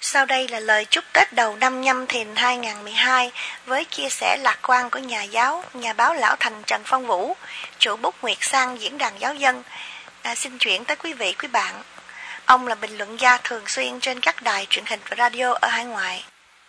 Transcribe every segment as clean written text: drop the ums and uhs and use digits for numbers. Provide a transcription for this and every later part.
Sau đây là lời chúc Tết đầu năm Nhâm Thìn 2012 với chia sẻ lạc quan của nhà giáo, nhà báo lão thành Trần Phong Vũ, chủ bút Nguyệt Sang diễn đàn giáo dân. Xin chuyển tới quý vị, quý bạn. Ông là bình luận gia thường xuyên trên các đài truyền hình và radio ở hải ngoại.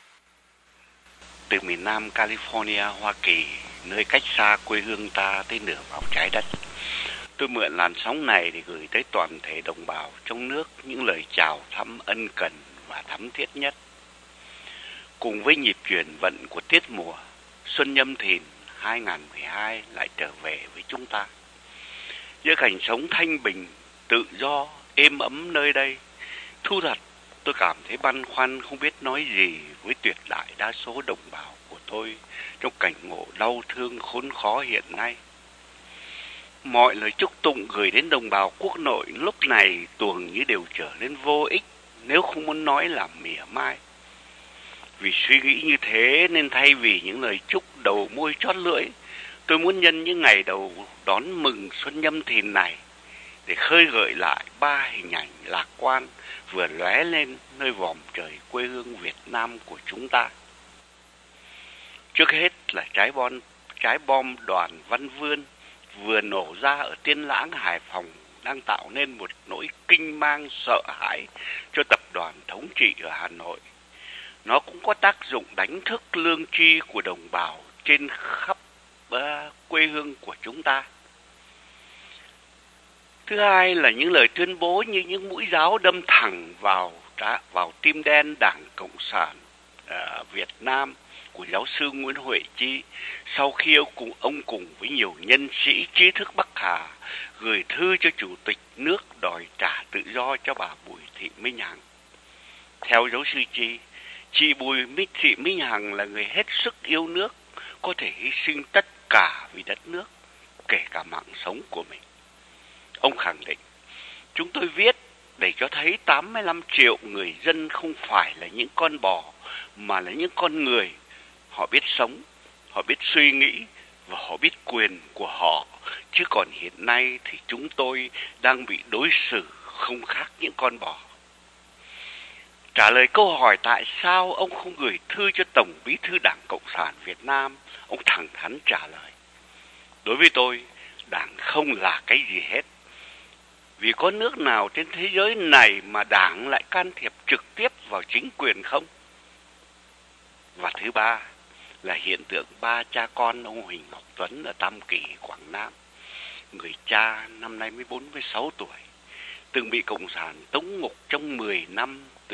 Từ miền Nam California, Hoa Kỳ, nơi cách xa quê hương ta tới nửa vòng trái đất, tôi mượn làn sóng này để gửi tới toàn thể đồng bào trong nước những lời chào thăm ân cần và thắm thiết nhất. Cùng với nhịp chuyển vận của tiết mùa, Xuân Nhâm Thìn 2012 lại trở về với chúng ta. Giữa cảnh sống thanh bình, tự do, êm ấm nơi đây, thu thật tôi cảm thấy băn khoăn không biết nói gì với tuyệt đại đa số đồng bào của tôi trong cảnh ngộ đau thương khốn khó hiện nay. Mọi lời chúc tụng gửi đến đồng bào quốc nội lúc này tuồng như đều trở nên vô ích, nếu không muốn nói là mỉa mai. Vì suy nghĩ như thế nên thay vì những lời chúc đầu môi chót lưỡi, tôi muốn nhân những ngày đầu đón mừng Xuân Nhâm Thìn này để khơi gợi lại ba hình ảnh lạc quan vừa lóe lên nơi vòm trời quê hương Việt Nam của chúng ta. Trước hết là trái bom Đoàn Văn Vươn vừa nổ ra ở Tiên Lãng, Hải Phòng đang tạo nên một nỗi kinh mang sợ hãi cho tập đoàn thống trị ở Hà Nội. Nó cũng có tác dụng đánh thức lương tri của đồng bào trên khắp quê hương của chúng ta. Thứ hai là những lời tuyên bố như những mũi giáo đâm thẳng vào tim đen Đảng Cộng sản Việt Nam của giáo sư Nguyễn Huệ Chi sau khi ông cùng với nhiều nhân sĩ trí thức Bắc Hà gửi thư cho Chủ tịch nước đòi trả tự do cho bà Bùi Thị Minh Hằng. Theo giáo sư Chi, chị Bùi Thị Minh Hằng là người hết sức yêu nước, có thể hy sinh tất cả vì đất nước, kể cả mạng sống của mình. Ông khẳng định, chúng tôi viết để cho thấy 85 triệu người dân không phải là những con bò, mà là những con người. Họ biết sống, họ biết suy nghĩ và họ biết quyền của họ. Chứ còn hiện nay thì chúng tôi đang bị đối xử không khác những con bò. Trả lời câu hỏi tại sao ông không gửi thư cho Tổng Bí thư Đảng Cộng sản Việt Nam, ông thẳng thắn trả lời. Đối với tôi, Đảng không là cái gì hết. Vì có nước nào trên thế giới này mà Đảng lại can thiệp trực tiếp vào chính quyền không? Và thứ ba là hiện tượng ba cha con ông Huỳnh Ngọc Tuấn ở Tam Kỳ, Quảng Nam. Người cha năm nay mới 46 tuổi, từng bị Cộng sản tống ngục trong 10 năm từ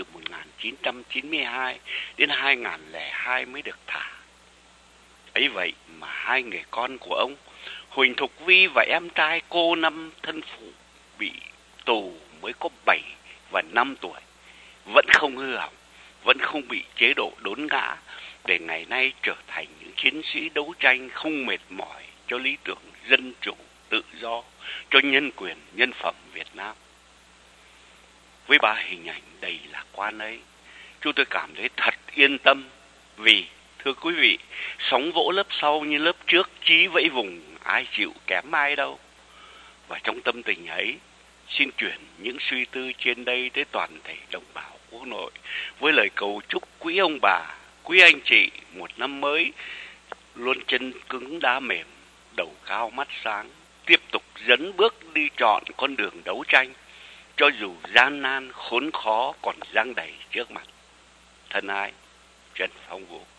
1992 đến 2002 mới được thả. Ấy vậy mà hai người con của ông, Huỳnh Thục Vi và em trai cô Năm thân phụ bị tù mới có 7 và 5 tuổi, vẫn không hư hỏng, vẫn không bị chế độ đốn ngã, để ngày nay trở thành những chiến sĩ đấu tranh không mệt mỏi cho lý tưởng dân chủ, tự do, cho nhân quyền, nhân phẩm Việt Nam. Với ba hình ảnh đầy lạc quan ấy, chúng tôi cảm thấy thật yên tâm vì, thưa quý vị, sóng vỗ lớp sau như lớp trước, chí vẫy vùng, ai chịu kém ai đâu. Và trong tâm tình ấy, xin chuyển những suy tư trên đây tới toàn thể đồng bào quốc nội với lời cầu chúc quý ông bà, quý anh chị một năm mới luôn chân cứng đá mềm, đầu cao mắt sáng, tiếp tục dấn bước đi trọn con đường đấu tranh, cho dù gian nan khốn khó còn dang đầy trước mặt. Thân ái, Trần Phong Vũ.